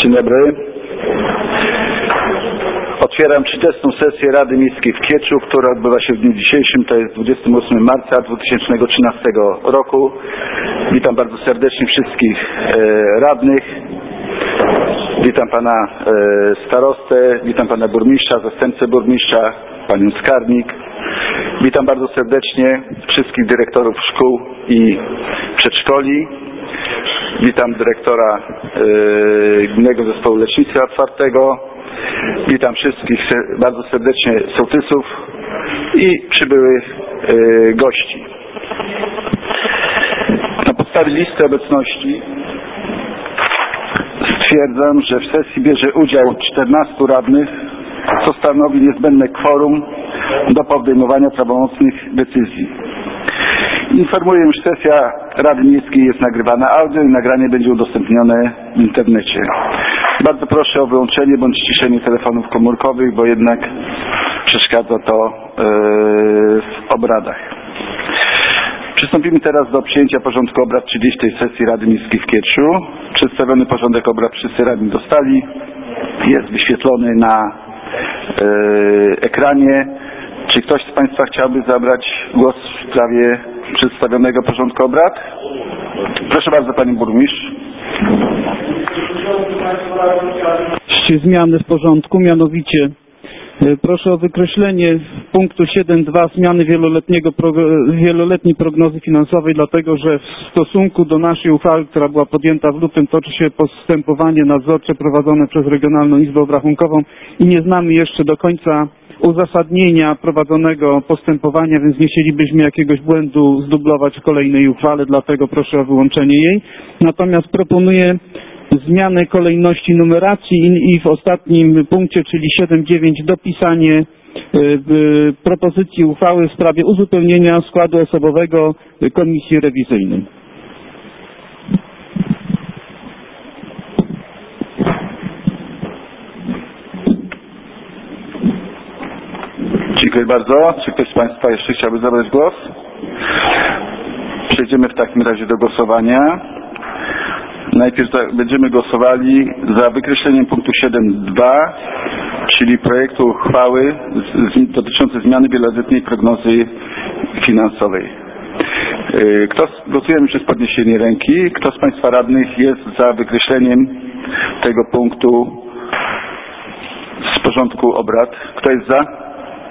Dzień dobry. Otwieram 30. sesję Rady Miejskiej w Kieczu, która odbywa się w dniu dzisiejszym, to jest 28 marca 2013 roku. Witam bardzo serdecznie wszystkich radnych. Witam pana starostę, witam pana burmistrza, zastępcę burmistrza, panią skarbnik. Witam bardzo serdecznie wszystkich dyrektorów szkół i przedszkoli. Witam dyrektora Gminnego Zespołu Lecznictwa Otwartego. Witam wszystkich bardzo serdecznie sołtysów i przybyłych gości. Na podstawie listy obecności stwierdzam, że w sesji bierze udział 14 radnych, co stanowi niezbędne kworum do podejmowania prawomocnych decyzji. Informuję, że sesja Rady Miejskiej jest nagrywana audio i nagranie będzie udostępnione w internecie. Bardzo proszę o wyłączenie bądź ściszenie telefonów komórkowych, bo jednak przeszkadza to w obradach. Przystąpimy teraz do przyjęcia porządku obrad 30. sesji Rady Miejskiej w Kieczu. Przedstawiony porządek obrad wszyscy radni dostali. Jest wyświetlony na ekranie. Czy ktoś z państwa chciałby zabrać głos w sprawie przedstawionego porządku obrad? Proszę bardzo, panie burmistrz. Zmiany w porządku, mianowicie proszę o wykreślenie punktu 7.2 zmiany wieloletniej prognozy finansowej, dlatego że w stosunku do naszej uchwały, która była podjęta w lutym, toczy się postępowanie nadzorcze prowadzone przez Regionalną Izbę Obrachunkową i nie znamy jeszcze do końca uzasadnienia prowadzonego postępowania, więc nie chcielibyśmy jakiegoś błędu zdublować w kolejnej uchwale, dlatego proszę o wyłączenie jej. Natomiast proponuję zmianę kolejności numeracji i w ostatnim punkcie, czyli 7.9, dopisanie propozycji uchwały w sprawie uzupełnienia składu osobowego Komisji Rewizyjnej. Dziękuję bardzo. Czy ktoś z państwa jeszcze chciałby zabrać głos? Przejdziemy w takim razie do głosowania. Najpierw będziemy głosowali za wykreśleniem punktu 7.2, czyli projektu uchwały dotyczącej zmiany wieloletniej prognozy finansowej. Głosujemy przez podniesienie ręki. Kto z państwa radnych jest za wykreśleniem tego punktu z porządku obrad? Kto jest za?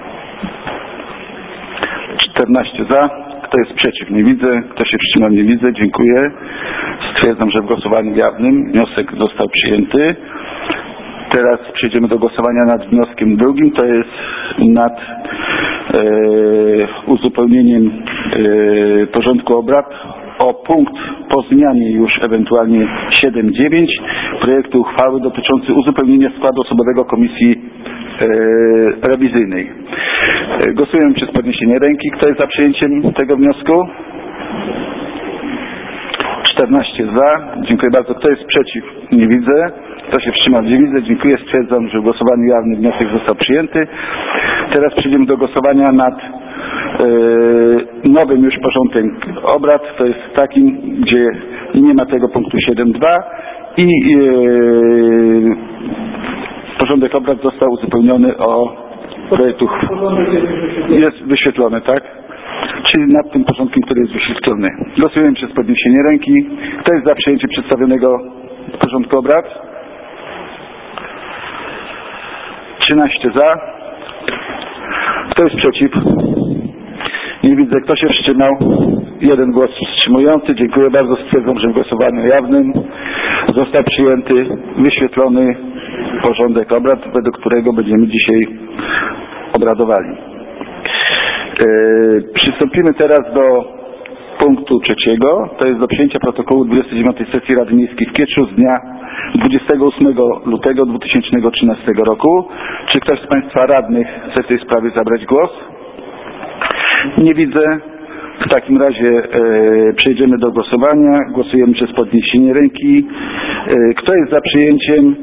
14 za. Kto jest przeciw? Nie widzę. Kto się wstrzymał? Nie widzę. Dziękuję. Stwierdzam, że w głosowaniu jawnym wniosek został przyjęty. Teraz przejdziemy do głosowania nad wnioskiem drugim. To jest nad uzupełnieniem porządku obrad o punkt po zmianie już ewentualnie 7.9 projektu uchwały dotyczący uzupełnienia składu osobowego Komisji Rewizyjnej. Głosujemy przez podniesienie ręki. Kto jest za przyjęciem tego wniosku? 14 za. Dziękuję bardzo. Kto jest przeciw? Nie widzę. Kto się wstrzymał? Nie widzę. Dziękuję. Stwierdzam, że w głosowaniu jawnym wniosek został przyjęty. Teraz przejdziemy do głosowania nad nowym już porządkiem obrad. To jest takim, gdzie nie ma tego punktu 7.2 i porządek obrad został uzupełniony o projektu. Jest wyświetlony, tak? Czyli nad tym porządkiem, który jest wyświetlony. Głosujemy przez podniesienie ręki. Kto jest za przyjęciem przedstawionego porządku obrad? 13 za. Kto jest przeciw? Nie widzę. Kto się wstrzymał? Jeden głos wstrzymujący. Dziękuję bardzo. Stwierdzam, że w głosowaniu jawnym został przyjęty, wyświetlony porządek obrad, według którego będziemy dzisiaj obradowali. Przystąpimy teraz do punktu trzeciego. To jest do przyjęcia protokołu 29. sesji Rady Miejskiej w Kieczu z dnia 28 lutego 2013 roku. Czy ktoś z państwa radnych chce w tej sprawie zabrać głos? Nie widzę. W takim razie przejdziemy do głosowania. Głosujemy przez podniesienie ręki. Kto jest za przyjęciem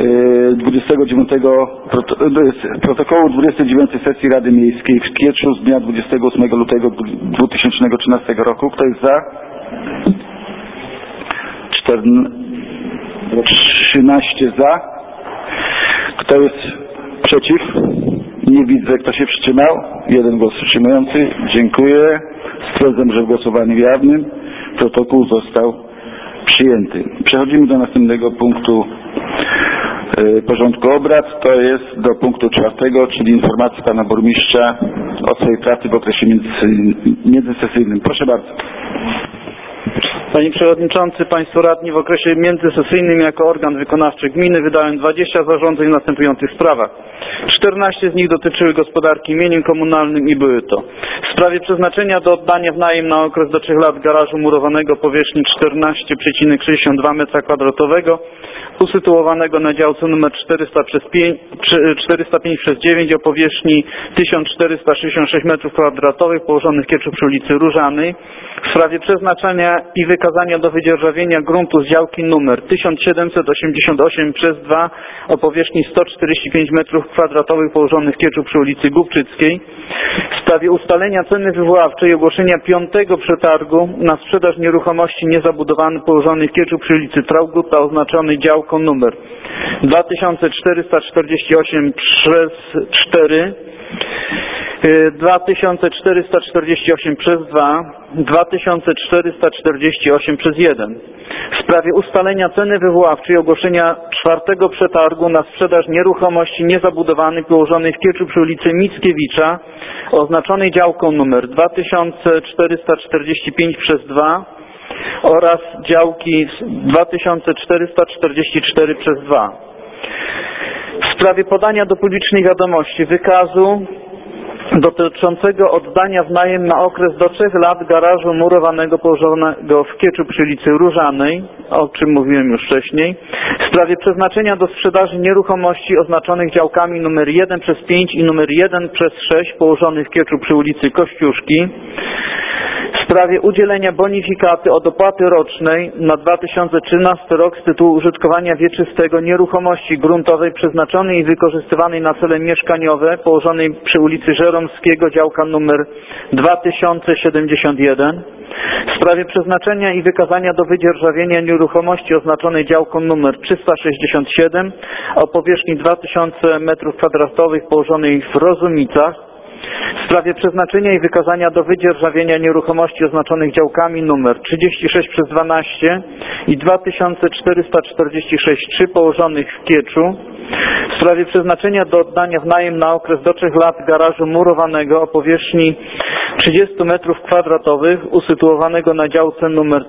protokołu 29 sesji Rady Miejskiej w Kieczu z dnia 28 lutego 2013 roku? Kto jest za? 13 za. Kto jest przeciw? Nie widzę. Kto się wstrzymał? 1 głos wstrzymujący. Dziękuję. Stwierdzam, że w głosowaniu jawnym protokół został przyjęty. Przechodzimy do następnego punktu porządku obrad. To jest do punktu 4, czyli informacji pana burmistrza o swojej pracy w okresie międzysesyjnym. Proszę bardzo. Panie Przewodniczący, Państwo Radni, w okresie międzysesyjnym jako organ wykonawczy gminy wydałem 20 zarządzeń w następujących sprawach. 14 z nich dotyczyły gospodarki mieniem komunalnym i były to: w sprawie przeznaczenia do oddania w najem na okres do 3 lat garażu murowanego powierzchni 14,62 m2 usytuowanego na działce nr 405/9 o powierzchni 1466 m2 położonych w Kieczu przy ulicy Różanej, w sprawie przeznaczenia i wykazania do wydzierżawienia gruntu z działki nr 1788/2 o powierzchni 145 m2 położonych w Kieczu przy ulicy Głubczyckiej, w sprawie ustalenia ceny wywoławczej i ogłoszenia 5. przetargu na sprzedaż nieruchomości niezabudowanej położonej w Kieczu przy ulicy Trauguta oznaczonej działką nr 2448/4, 2448/2, 2448/1. W sprawie ustalenia ceny wywoławczej i ogłoszenia 4. przetargu na sprzedaż nieruchomości niezabudowanej położonej w Kieczu przy ulicy Mickiewicza oznaczonej działką nr 2445/2 oraz działki 2444/2. W sprawie podania do publicznej wiadomości wykazu dotyczącego oddania w najem na okres do 3 lat garażu murowanego położonego w Kieczu przy ulicy Różanej, o czym mówiłem już wcześniej, w sprawie przeznaczenia do sprzedaży nieruchomości oznaczonych działkami nr 1/5 i nr 1/6 położonych w Kieczu przy ulicy Kościuszki, w sprawie udzielenia bonifikaty od opłaty rocznej na 2013 rok z tytułu użytkowania wieczystego nieruchomości gruntowej przeznaczonej i wykorzystywanej na cele mieszkaniowe położonej przy ulicy Żeromskiego, działka nr 2071, w sprawie przeznaczenia i wykazania do wydzierżawienia nieruchomości oznaczonej działką nr 367 o powierzchni 2000 m2 położonej w Rozumicach, w sprawie przeznaczenia i wykazania do wydzierżawienia nieruchomości oznaczonych działkami nr 36/12 i 2446/3 położonych w Kieczu, w sprawie przeznaczenia do oddania w najem na okres do 3 lat garażu murowanego o powierzchni 30 m2 usytuowanego na działce nr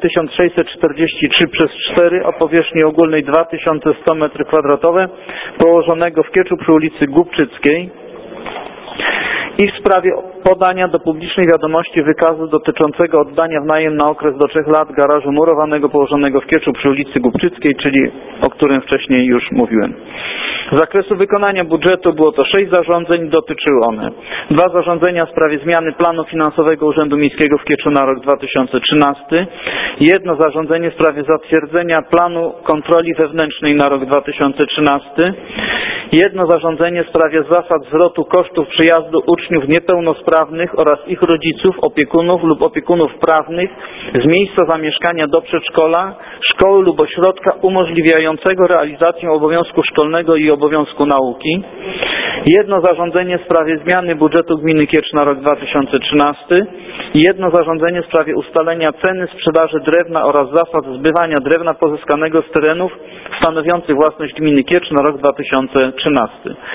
1643/4 o powierzchni ogólnej 2100 m2 położonego w Kieczu przy ulicy Głubczyckiej, i w sprawie podania do publicznej wiadomości wykazu dotyczącego oddania w najem na okres do 3 lat garażu murowanego położonego w Kieczu przy ulicy Głubczyckiej, czyli o którym wcześniej już mówiłem. Z zakresu wykonania budżetu było to 6 zarządzeń, dotyczyły one: 2 zarządzenia w sprawie zmiany planu finansowego Urzędu Miejskiego w Kieczu na rok 2013, 1 zarządzenie w sprawie zatwierdzenia planu kontroli wewnętrznej na rok 2013, 1 zarządzenie w sprawie zasad zwrotu kosztów przyjazdu uczniów niepełnosprawnych oraz ich rodziców, opiekunów lub opiekunów prawnych z miejsca zamieszkania do przedszkola, szkoły lub ośrodka umożliwiającego realizację obowiązku szkolnego i obowiązku nauki, 1 zarządzenie w sprawie zmiany budżetu gminy Kiecz na rok 2013, 1 zarządzenie w sprawie ustalenia ceny sprzedaży drewna oraz zasad zbywania drewna pozyskanego z terenów stanowiących własność gminy Kiecz na rok 2013.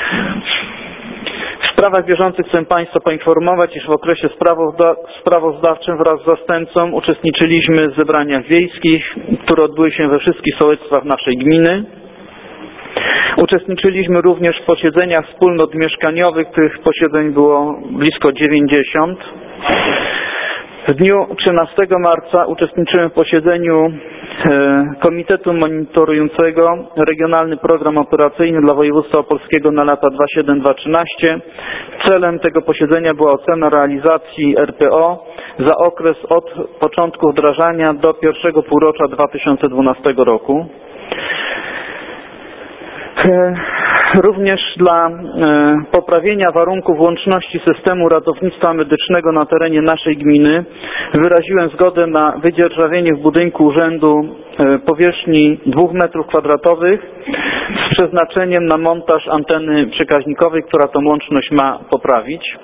W sprawach bieżących chcę Państwa poinformować, iż w okresie sprawozdawczym wraz z zastępcą uczestniczyliśmy w zebraniach wiejskich, które odbyły się we wszystkich sołectwach naszej gminy. Uczestniczyliśmy również w posiedzeniach wspólnot mieszkaniowych, tych posiedzeń było blisko 90. W dniu 13 marca uczestniczyłem w posiedzeniu Komitetu Monitorującego Regionalny Program Operacyjny dla Województwa Opolskiego na lata 2007-2013. Celem tego posiedzenia była ocena realizacji RPO za okres od początku wdrażania do pierwszego półrocza 2012 roku. Również dla poprawienia warunków łączności systemu ratownictwa medycznego na terenie naszej gminy wyraziłem zgodę na wydzierżawienie w budynku urzędu powierzchni 2 m2 z przeznaczeniem na montaż anteny przekaźnikowej, która tą łączność ma poprawić.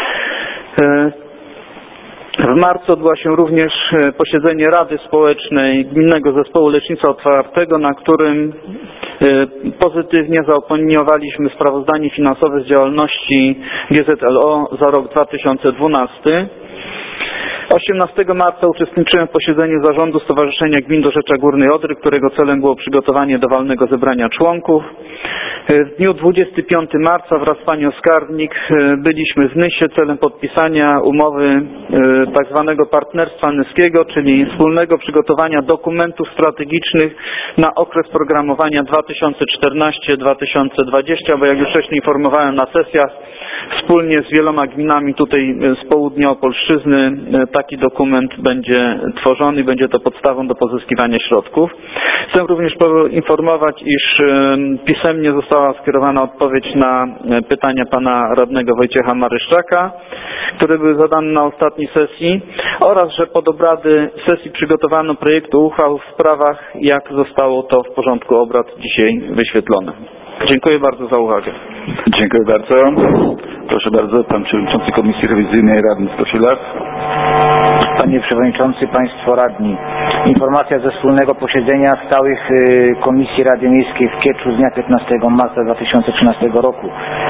W marcu odbyło się również posiedzenie Rady Społecznej Gminnego Zespołu Lecznictwa Otwartego, na którym pozytywnie zaopiniowaliśmy sprawozdanie finansowe z działalności GZLO za rok 2012. 18 marca uczestniczyłem w posiedzeniu Zarządu Stowarzyszenia Gmin Dorzecza Górnej Odry, którego celem było przygotowanie do walnego zebrania członków. W dniu 25 marca wraz z panią skarbnik byliśmy w Nysie celem podpisania umowy tzw. partnerstwa nyskiego, czyli wspólnego przygotowania dokumentów strategicznych na okres programowania 2014-2020, bo jak już wcześniej informowałem na sesjach, wspólnie z wieloma gminami tutaj z południa Opolszczyzny taki dokument będzie tworzony i będzie to podstawą do pozyskiwania środków. Chcę również poinformować, iż pisemnie została skierowana odpowiedź na pytania pana radnego Wojciecha Maryszczaka, które były zadane na ostatniej sesji, oraz że pod obrady sesji przygotowano projekty uchwał w sprawach, jak zostało to w porządku obrad dzisiaj wyświetlone. Dziękuję bardzo za uwagę. Dziękuję bardzo. Proszę bardzo, pan przewodniczący Komisji Rewizyjnej Radny Stosilas. Panie Przewodniczący, Państwo Radni. Informacja ze wspólnego posiedzenia stałych Komisji Rady Miejskiej w Kieczu z dnia 15 marca 2013 roku.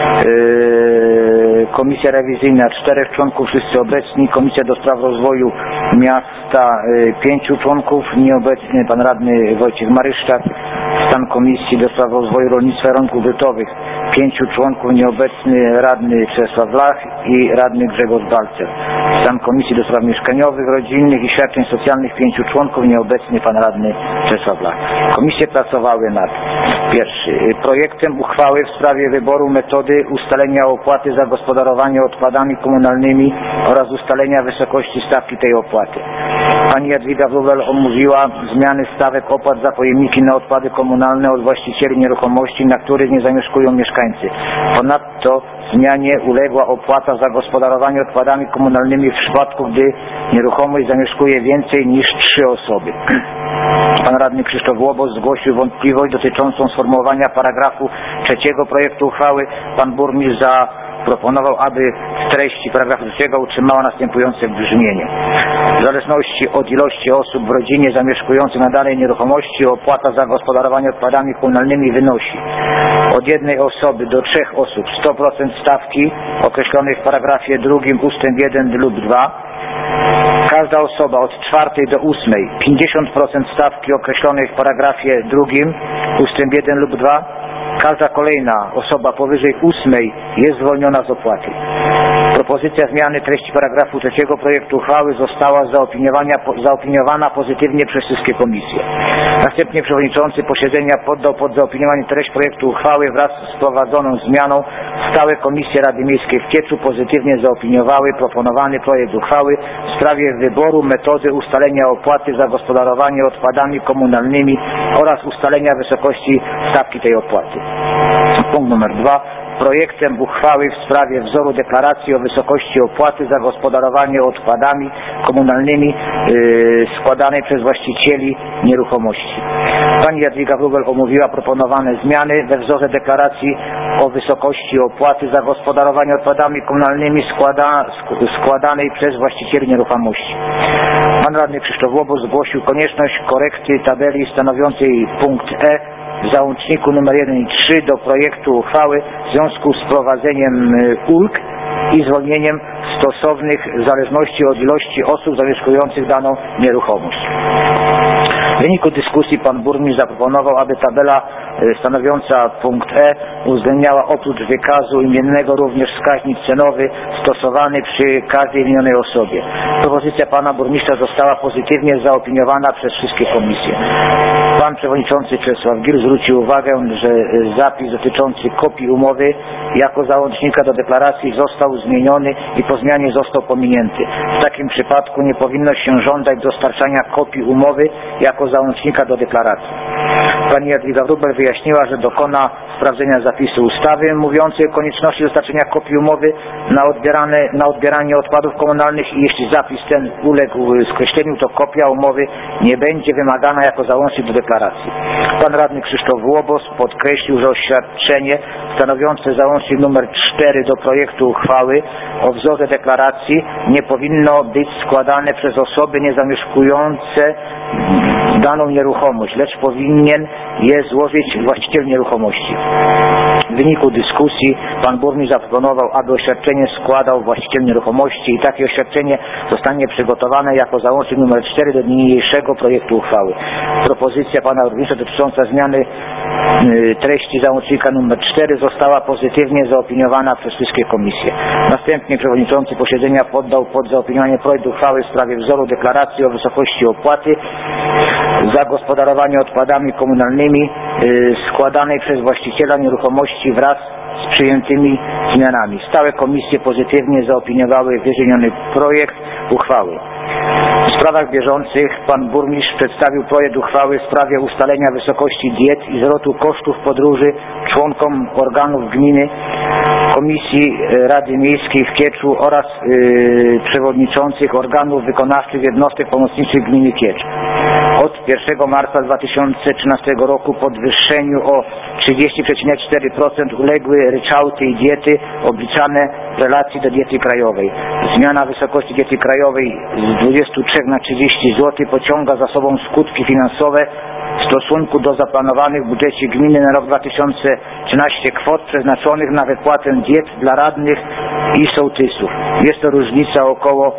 Komisja Rewizyjna 4 członków, wszyscy obecni. Komisja do Spraw Rozwoju Miasta 5 członków, nieobecny pan radny Wojciech Maryszczak. Stan Komisji do Spraw Rozwoju Rolnictwa i Rynków Bytowych 5 członków, nieobecny radny Czesław Lach i radny Grzegorz Balcer. Stan Komisji do Spraw Mieszkaniowych, Rodzinnych i Świadczeń Socjalnych 5 członków, nieobecny pan radny Czesław Lach. Komisje pracowały nad projektem uchwały w sprawie wyboru metody ustalenia opłaty za gospodarowanie odpadami komunalnymi oraz ustalenia wysokości stawki tej opłaty. Pani Jadwiga Wróbel omówiła zmiany stawek opłat za pojemniki na odpady komunalne od właścicieli nieruchomości, na których nie zamieszkują mieszkańcy. Ponadto zmianie uległa opłata za gospodarowanie odpadami komunalnymi w przypadku, gdy nieruchomość zamieszkuje więcej niż 3 osoby. Pan radny Krzysztof Łobos zgłosił wątpliwość dotyczącą sformułowania paragrafu 3 projektu uchwały. Pan burmistrz zaproponował, aby w treści paragrafu 3 utrzymała następujące brzmienie. W zależności od ilości osób w rodzinie zamieszkujących na danej nieruchomości opłata za gospodarowanie odpadami komunalnymi wynosi od 1 osoby do 3 osób 100% stawki określonej w paragrafie 2 ustęp 1 lub 2. Każda osoba od 4 do 8 50% stawki określonej w paragrafie 2 ustęp 1 lub 2. Każda kolejna osoba powyżej 8 jest zwolniona z opłaty. Propozycja zmiany treści paragrafu 3 projektu uchwały została zaopiniowana pozytywnie przez wszystkie komisje. Następnie przewodniczący posiedzenia poddał pod zaopiniowanie treść projektu uchwały wraz z wprowadzoną zmianą. Stałe komisje Rady Miejskiej w Kieczu pozytywnie zaopiniowały proponowany projekt uchwały w sprawie wyboru metody ustalenia opłaty za gospodarowanie odpadami komunalnymi oraz ustalenia wysokości stawki tej opłaty. Punkt numer 2. Projektem uchwały w sprawie wzoru deklaracji o wysokości opłaty za gospodarowanie odpadami komunalnymi składanej przez właścicieli nieruchomości. Pani Jadwiga Wróbel omówiła proponowane zmiany we wzorze deklaracji o wysokości opłaty za gospodarowanie odpadami komunalnymi składanej przez właścicieli nieruchomości. Pan radny Krzysztof Łobos zgłosił konieczność korekty tabeli stanowiącej punkt E w załączniku nr 1 i 3 do projektu uchwały w związku z wprowadzeniem ulg i zwolnieniem stosownych w zależności od ilości osób zamieszkujących daną nieruchomość. W wyniku dyskusji pan burmistrz zaproponował, aby tabela stanowiąca punkt E uwzględniała oprócz wykazu imiennego również wskaźnik cenowy stosowany przy każdej wymienionej osobie. Propozycja pana burmistrza została pozytywnie zaopiniowana przez wszystkie komisje. Pan przewodniczący Czesław Gil zwrócił uwagę, że zapis dotyczący kopii umowy jako załącznika do deklaracji został zmieniony i po zmianie został pominięty. W takim przypadku nie powinno się żądać dostarczania kopii umowy jako załącznika do deklaracji. Pani Jadwiga Wróbel wyjaśniła, że dokona sprawdzenia zapisu ustawy mówiącej o konieczności dostarczenia kopii umowy na odbieranie odpadów komunalnych i jeśli zapis ten uległ skreśleniu, to kopia umowy nie będzie wymagana jako załącznik do deklaracji. Pan radny Krzysztof Łobos podkreślił, że oświadczenie stanowiące załącznik nr 4 do projektu uchwały o wzorze deklaracji nie powinno być składane przez osoby niezamieszkujące daną nieruchomość, lecz powinien je złożyć właściciel nieruchomości. W wyniku dyskusji pan burmistrz zaproponował, aby oświadczenie składał właściciel nieruchomości i takie oświadczenie zostanie przygotowane jako załącznik nr 4 do niniejszego projektu uchwały. Propozycja pana burmistrza dotycząca zmiany treści załącznika nr 4 została pozytywnie zaopiniowana przez wszystkie komisje. Następnie przewodniczący posiedzenia poddał pod zaopiniowanie projekt uchwały w sprawie wzoru deklaracji o wysokości opłaty za gospodarowanie odpadami komunalnymi składanej przez właściciela nieruchomości wraz z przyjętymi zmianami. Stałe komisje pozytywnie zaopiniowały wymieniony projekt uchwały. W sprawach bieżących pan burmistrz przedstawił projekt uchwały w sprawie ustalenia wysokości diet i zwrotu kosztów podróży członkom organów gminy, Komisji Rady Miejskiej w Kieczu oraz przewodniczących organów wykonawczych jednostek pomocniczych gminy Kiecz. Od 1 marca 2013 roku podwyższeniu o 30,4% uległy ryczałty i diety obliczane w relacji do diety krajowej. Zmiana wysokości diety krajowej z 23 na 30 zł pociąga za sobą skutki finansowe w stosunku do zaplanowanych w budżecie gminy na rok 2013 kwot przeznaczonych na wypłatę diet dla radnych i sołtysów. Jest to różnica około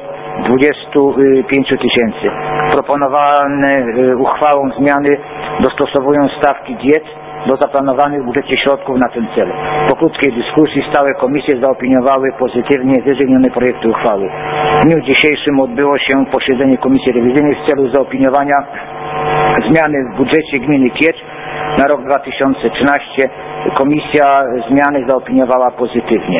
25 000. Proponowane uchwałą zmiany dostosowują stawki diet do zaplanowanych w budżecie środków na ten cel. Po krótkiej dyskusji stałe komisje zaopiniowały pozytywnie wymienione projekty uchwały. W dniu dzisiejszym odbyło się posiedzenie Komisji Rewizyjnej w celu zaopiniowania zmiany w budżecie gminy Kiecz na rok 2013. Komisja zmiany zaopiniowała pozytywnie.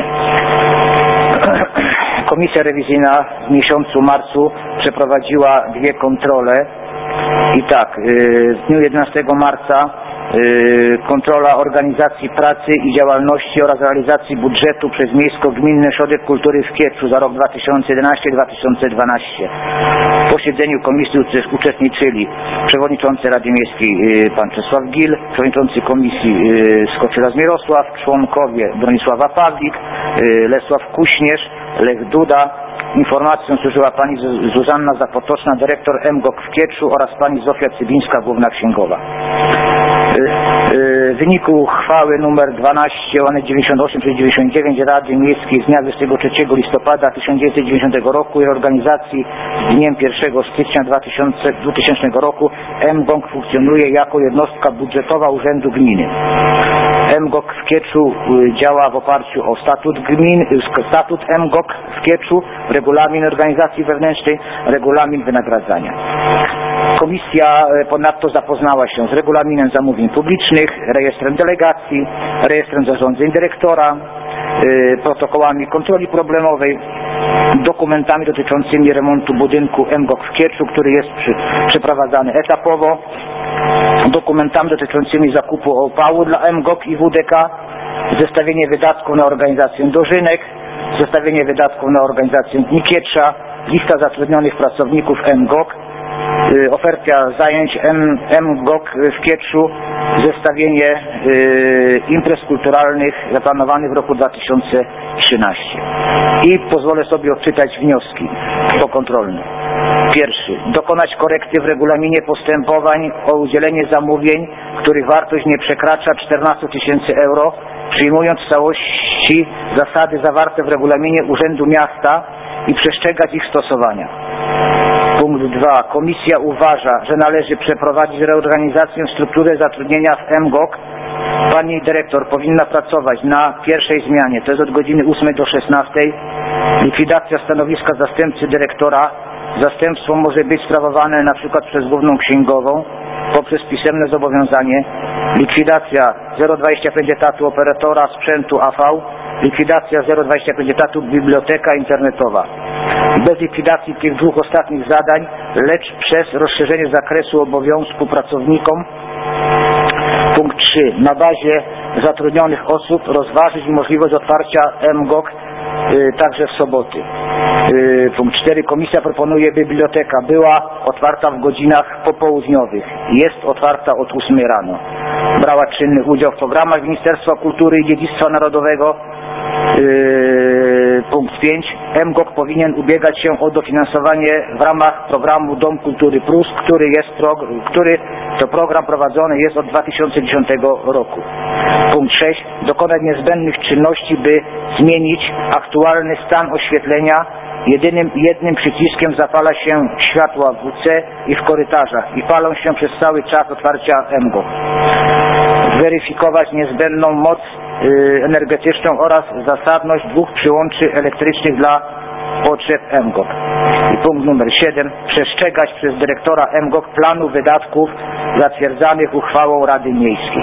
Komisja rewizyjna w miesiącu marcu przeprowadziła 2 kontrole i tak, w dniu 11 marca kontrola organizacji pracy i działalności oraz realizacji budżetu przez Miejsko-Gminny Ośrodek Kultury w Kieczu za rok 2011-2012. W posiedzeniu komisji uczestniczyli przewodniczący Rady Miejskiej pan Czesław Gil, przewodniczący komisji Skoczylas Mirosław, członkowie Bronisława Pawlik, Lesław Kuśnierz, Lech Duda. Informacją służyła pani Zuzanna Zapotoczna, dyrektor MGOK w Kieczu oraz pani Zofia Cybińska, główna księgowa. W wyniku uchwały nr 12/98/99 Rady Miejskiej z dnia 23 listopada 1990 roku i organizacji z dniem 1 stycznia 2000 roku MGOK funkcjonuje jako jednostka budżetowa Urzędu Gminy. MGOK w Kieczu działa w oparciu o statut MGOK w Kieczu, regulamin organizacji wewnętrznej, regulamin wynagradzania. Komisja ponadto zapoznała się z regulaminem zamówień publicznych, rejestrem delegacji, rejestrem zarządzeń dyrektora, protokołami kontroli problemowej, dokumentami dotyczącymi remontu budynku MGOK w Kieczu, który jest przeprowadzany etapowo, dokumentami dotyczącymi zakupu opału dla MGOK i WDK, zestawienie wydatków na organizację dożynek, zestawienie wydatków na organizację Dni Kiecza, lista zatrudnionych pracowników MGOK, oferta zajęć MGOK w Kieczu, zestawienie imprez kulturalnych zaplanowanych w roku 2013. I pozwolę sobie odczytać wnioski pokontrolne. Pierwszy. Dokonać korekty w regulaminie postępowań o udzielenie zamówień, których wartość nie przekracza 14 000 euro, przyjmując w całości zasady zawarte w regulaminie Urzędu Miasta i przestrzegać ich stosowania. Punkt 2. Komisja uważa, że należy przeprowadzić reorganizację struktury zatrudnienia w MGOK. Pani dyrektor powinna pracować na pierwszej zmianie, to jest od godziny 8 do 16. Likwidacja stanowiska zastępcy dyrektora. Zastępstwo może być sprawowane np. przez główną księgową poprzez pisemne zobowiązanie. Likwidacja 0,25 etatu operatora sprzętu AV. Likwidacja 0,25 etatu biblioteka internetowa. Bez likwidacji tych 2 ostatnich zadań, lecz przez rozszerzenie zakresu obowiązku pracownikom Punkt 3. Na bazie zatrudnionych osób rozważyć możliwość otwarcia mGOG także w soboty. Punkt 4. Komisja proponuje, by biblioteka była otwarta w godzinach popołudniowych. Jest otwarta od 8 rano. Brała czynny udział w programach Ministerstwa Kultury i Dziedzictwa Narodowego. Punkt 5. mGOG powinien ubiegać się o dofinansowanie w ramach programu Dom Kultury Plus, który to program prowadzony jest od 2010 roku. Punkt 6. Dokonać niezbędnych czynności, by zmienić aktualny stan oświetlenia. Jednym przyciskiem zapala się światła w WC i w korytarzach i palą się przez cały czas otwarcia mGOG. Weryfikować niezbędną moc energetyczną oraz zasadność 2 przyłączy elektrycznych dla potrzeb mGOG. I punkt numer 7. Przestrzegać przez dyrektora mGOG planu wydatków zatwierdzanych uchwałą Rady Miejskiej.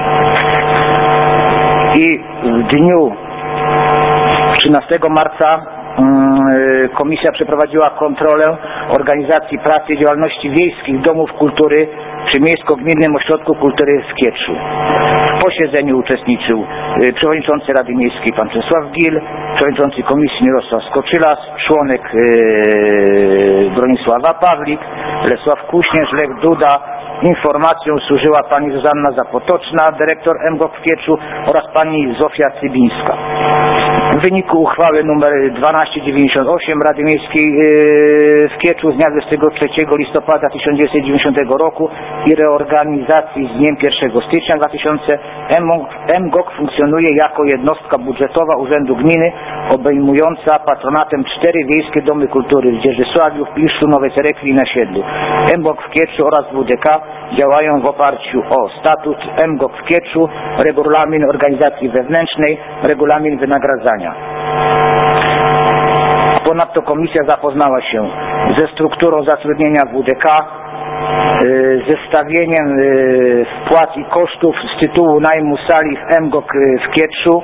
I w dniu 13 marca Komisja przeprowadziła kontrolę organizacji pracy i działalności wiejskich domów kultury przy Miejsko-Gminnym Ośrodku Kultury w Kieczu. W posiedzeniu uczestniczył przewodniczący Rady Miejskiej pan Czesław Gil, przewodniczący komisji Mirosław Skoczylas, członek Bronisława Pawlik, Lesław Kuśnierz, Lech Duda. Informacją służyła pani Zuzanna Zapotoczna, dyrektor mGOG w Kieczu oraz pani Zofia Cybińska. W wyniku uchwały nr 1298 Rady Miejskiej w Kieczu z dnia 23 listopada 1990 roku i reorganizacji z dniem 1 stycznia 2000 mGOG funkcjonuje jako jednostka budżetowa Urzędu Gminy obejmująca patronatem 4 wiejskie domy kultury w Dzierżysławiu, w Pilszu, Nowej Cerekwi i na Siedlu. mGOG w Kieczu oraz WDK działają w oparciu o statut mGOG w Kieczu, regulamin organizacji wewnętrznej, regulamin wynagradzania. Ponadto komisja zapoznała się ze strukturą zatrudnienia WDK, zestawieniem wpłat i kosztów z tytułu najmu sali w mGOG w Kieczu,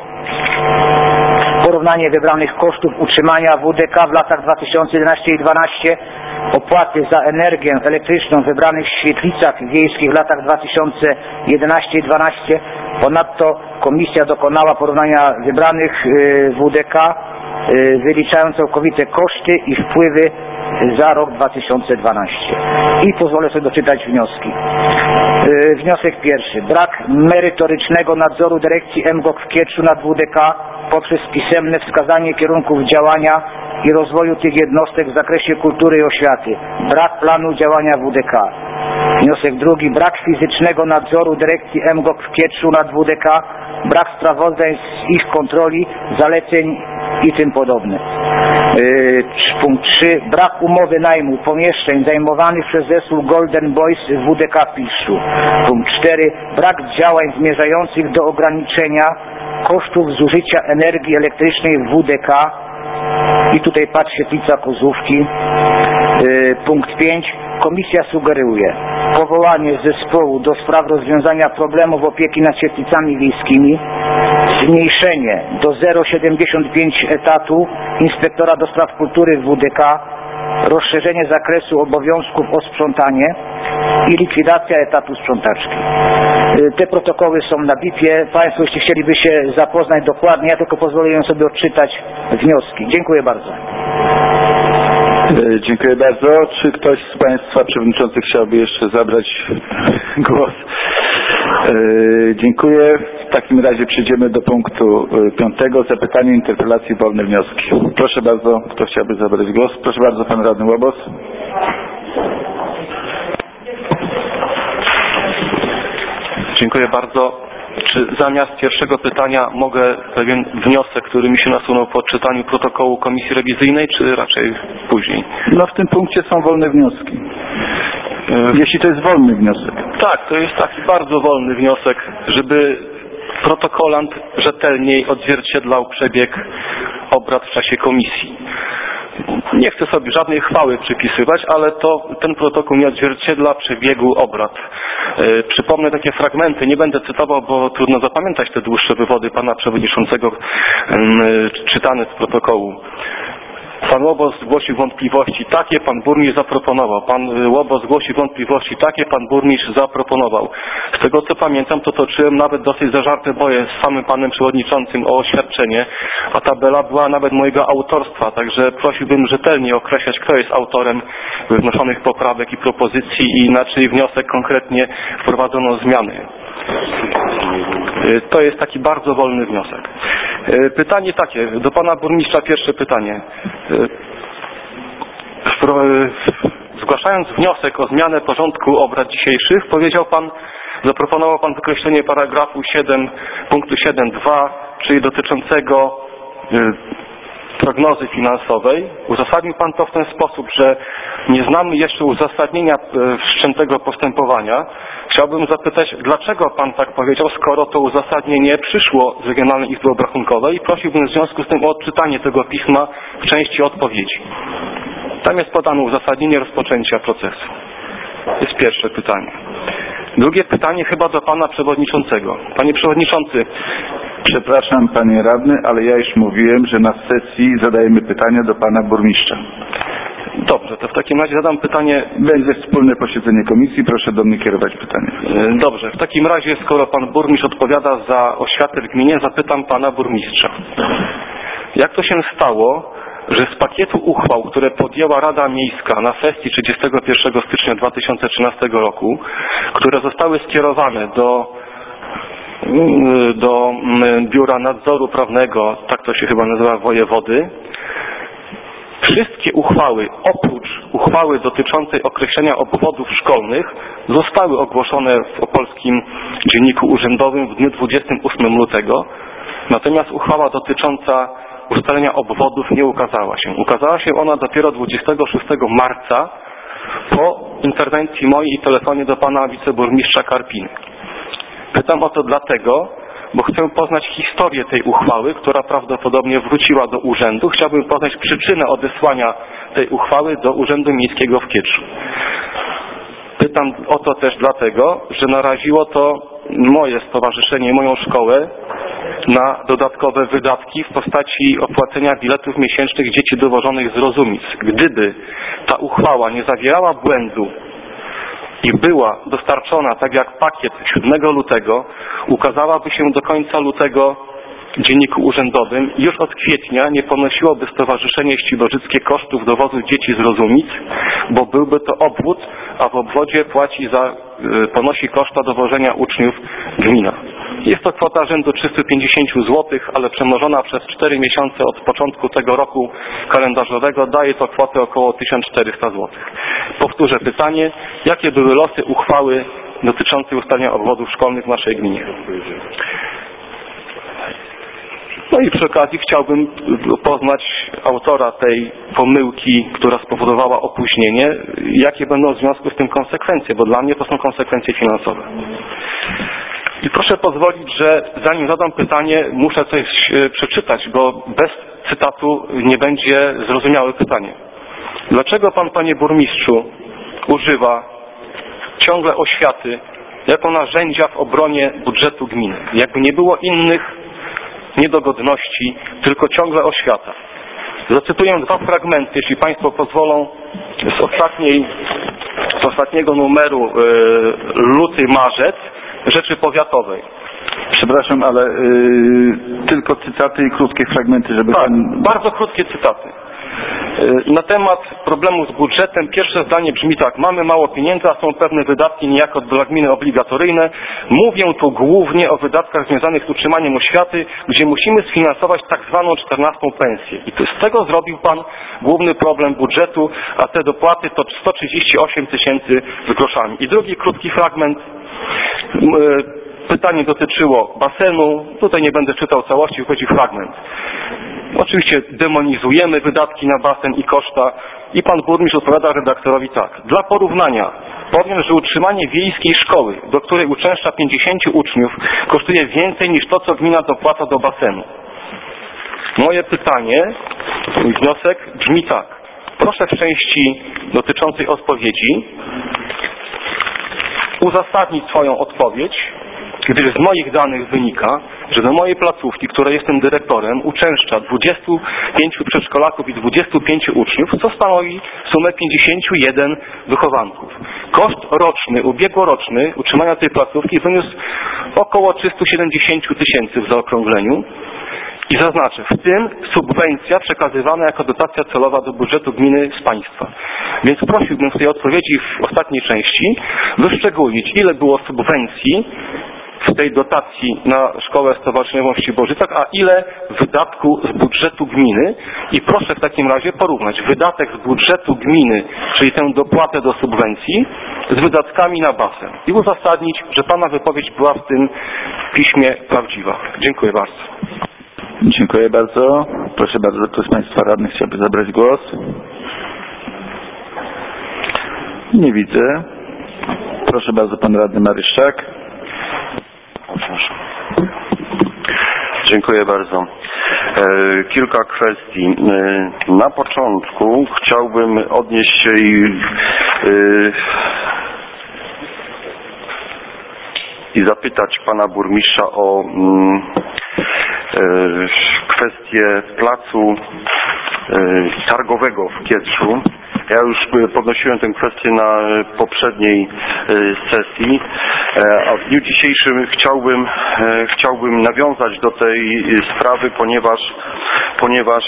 porównanie wybranych kosztów utrzymania WDK w latach 2011 i 2012, opłaty za energię elektryczną w wybranych świetlicach wiejskich w latach 2011 i 2012. Ponadto komisja dokonała porównania wybranych WDK, wyliczając całkowite koszty i wpływy za rok 2012. I pozwolę sobie doczytać wnioski. Wniosek pierwszy. Brak merytorycznego nadzoru dyrekcji mGOG w Kieczu nad WDK poprzez pisemne wskazanie kierunków działania i rozwoju tych jednostek w zakresie kultury i oświaty. Brak planu działania WDK. Wniosek drugi. Brak fizycznego nadzoru dyrekcji mGOG w Kieczu nad WDK. Brak sprawozdań z ich kontroli, zaleceń i tym podobne. Punkt 3. Brak umowy najmu pomieszczeń zajmowanych przez zespół Golden Boys w WDK w Pilszu. Punkt 4. Brak działań zmierzających do ograniczenia kosztów zużycia energii elektrycznej w WDK. I tutaj patrz świetlica Kozłówki. Punkt 5. Komisja sugeruje powołanie zespołu do spraw rozwiązania problemów opieki nad świetlicami wiejskimi, zmniejszenie do 0,75 etatu inspektora do spraw kultury w WDK, rozszerzenie zakresu obowiązków o sprzątanie i likwidacja etatu sprzątaczki. Te protokoły są na BIP-ie. Państwo, jeśli chcieliby się zapoznać dokładnie, ja tylko pozwolę sobie odczytać wnioski. Dziękuję bardzo. Dziękuję bardzo. Czy ktoś z Państwa przewodniczących chciałby jeszcze zabrać głos? Dziękuję. W takim razie przejdziemy do punktu 5. Zapytanie, interpelacje, wolne wnioski. Proszę bardzo, kto chciałby zabrać głos? Proszę bardzo, pan radny Łobos. Dziękuję bardzo. Czy zamiast pierwszego pytania mogę pewien wniosek, który mi się nasunął po odczytaniu protokołu komisji rewizyjnej, czy raczej później? No w tym punkcie są wolne wnioski. Jeśli to jest wolny wniosek. Tak, to jest taki bardzo wolny wniosek, żeby protokolant rzetelniej odzwierciedlał przebieg obrad w czasie komisji. Nie chcę sobie żadnej chwały przypisywać, ale ten protokół nie odzwierciedla przebiegu obrad. Przypomnę takie fragmenty, nie będę cytował, bo trudno zapamiętać te dłuższe wywody pana przewodniczącego czytane z protokołu. Pan Łobos zgłosił wątpliwości, takie pan burmistrz zaproponował. Pan Łobos zgłosił wątpliwości, takie pan burmistrz zaproponował. Z tego co pamiętam, to toczyłem nawet dosyć zażarte boje z samym panem przewodniczącym o oświadczenie, a tabela była nawet mojego autorstwa, także prosiłbym rzetelnie określać, kto jest autorem wnoszonych poprawek i propozycji i na czyj wniosek konkretnie wprowadzono zmiany. To jest taki bardzo wolny wniosek. Pytanie takie, do pana burmistrza pierwsze pytanie. Zgłaszając wniosek o zmianę porządku obrad dzisiejszych, zaproponował pan wykreślenie paragrafu 7 punktu 7.2, czyli dotyczącego prognozy finansowej. Uzasadnił pan to w ten sposób, że nie znamy jeszcze uzasadnienia wszczętego postępowania. Chciałbym zapytać, dlaczego pan tak powiedział, skoro to uzasadnienie przyszło z Regionalnej Izby Obrachunkowej i prosiłbym w związku z tym o odczytanie tego pisma w części odpowiedzi. Tam jest podane uzasadnienie rozpoczęcia procesu. To jest pierwsze pytanie. Drugie pytanie chyba do pana przewodniczącego. Panie przewodniczący. Przepraszam panie radny, ale ja już mówiłem, że na sesji zadajemy pytania do pana burmistrza. Dobrze, to w takim razie zadam pytanie. Będzie wspólne posiedzenie komisji, proszę do mnie kierować pytanie. Dobrze, w takim razie, skoro pan burmistrz odpowiada za oświatę w gminie, zapytam pana burmistrza. Jak to się stało, że z pakietu uchwał, które podjęła Rada Miejska na sesji 31 stycznia 2013 roku, które zostały skierowane do Biura Nadzoru Prawnego, tak to się chyba nazywa, wojewody, wszystkie uchwały, oprócz uchwały dotyczącej określenia obwodów szkolnych, zostały ogłoszone w Opolskim Dzienniku Urzędowym w dniu 28 lutego, natomiast uchwała dotycząca ustalenia obwodów nie ukazała się. Ukazała się ona dopiero 26 marca po interwencji mojej i telefonie do pana wiceburmistrza Karpiny. Pytam o to dlatego, bo chcę poznać historię tej uchwały, która prawdopodobnie wróciła do urzędu. Chciałbym poznać przyczynę odesłania tej uchwały do Urzędu Miejskiego w Kietrzu. Pytam o to też dlatego, że naraziło to moje stowarzyszenie, moją szkołę na dodatkowe wydatki w postaci opłacenia biletów miesięcznych dzieci dowożonych z Rozumic. Gdyby ta uchwała nie zawierała błędu i była dostarczona tak jak pakiet 7 lutego, ukazałaby się do końca lutego w Dzienniku Urzędowym. Już od kwietnia nie ponosiłoby Stowarzyszenie Ścibożyckie kosztów dowozu dzieci z Rozumic, bo byłby to obwód, a w obwodzie ponosi koszta dowożenia uczniów gmina. Jest to kwota rzędu 350 zł, ale przemnożona przez 4 miesiące od początku tego roku kalendarzowego daje to kwotę około 1400 zł. Powtórzę pytanie, jakie były losy uchwały dotyczącej ustalenia obwodów szkolnych w naszej gminie? No i przy okazji chciałbym poznać autora tej pomyłki, która spowodowała opóźnienie, jakie będą w związku z tym konsekwencje, bo dla mnie to są konsekwencje finansowe. I proszę pozwolić, że zanim zadam pytanie, muszę coś przeczytać, bo bez cytatu nie będzie zrozumiałe pytanie. Dlaczego pan, panie burmistrzu, używa ciągle oświaty jako narzędzia w obronie budżetu gminy? Jakby nie było innych niedogodności, tylko ciągle oświata. Zacytuję 2 fragmenty, jeśli państwo pozwolą, z ostatniego numeru luty-marzec Rzeczy Powiatowej. Przepraszam, ale tylko cytaty i krótkie fragmenty, żeby tak, pan... bardzo krótkie cytaty. Na temat problemu z budżetem pierwsze zdanie brzmi tak: mamy mało pieniędzy, a są pewne wydatki niejako dla gminy obligatoryjne. Mówię tu głównie o wydatkach związanych z utrzymaniem oświaty, gdzie musimy sfinansować tak zwaną 14. pensję. I z tego zrobił pan główny problem budżetu, a te dopłaty to 138 000 z groszami. I drugi krótki fragment. Pytanie dotyczyło basenu. Tutaj nie będę czytał całości, chodzi fragment. Oczywiście demonizujemy wydatki na basen i koszta i pan burmistrz odpowiada redaktorowi tak. Dla porównania powiem, że utrzymanie wiejskiej szkoły, do której uczęszcza 50 uczniów, kosztuje więcej niż to, co gmina dopłaca do basenu. Moje pytanie, mój wniosek brzmi tak. Proszę w części dotyczącej odpowiedzi uzasadnić swoją odpowiedź, gdyż z moich danych wynika, że do mojej placówki, której jestem dyrektorem, uczęszcza 25 przedszkolaków i 25 uczniów, co stanowi sumę 51 wychowanków. Koszt roczny, ubiegłoroczny utrzymania tej placówki wyniósł około 370 000 w zaokrągleniu. I zaznaczę, w tym subwencja przekazywana jako dotacja celowa do budżetu gminy z państwa. Więc prosiłbym w tej odpowiedzi w ostatniej części wyszczególnić, ile było subwencji w tej dotacji na szkołę stowarzyszenioną w Ścibożycach, a ile wydatku z budżetu gminy. I proszę w takim razie porównać wydatek z budżetu gminy, czyli tę dopłatę do subwencji, z wydatkami na basen. I uzasadnić, że Pana wypowiedź była w tym piśmie prawdziwa. Dziękuję bardzo. Dziękuję bardzo. Proszę bardzo, ktoś z Państwa radnych chciałby zabrać głos? Nie widzę. Proszę bardzo, Pan Radny Maryszczak. Dziękuję bardzo. Kilka kwestii. Na początku chciałbym odnieść się i zapytać Pana Burmistrza o kwestię placu targowego w Kietrzu. Ja już podnosiłem tę kwestię na poprzedniej sesji, a w dniu dzisiejszym chciałbym nawiązać do tej sprawy, ponieważ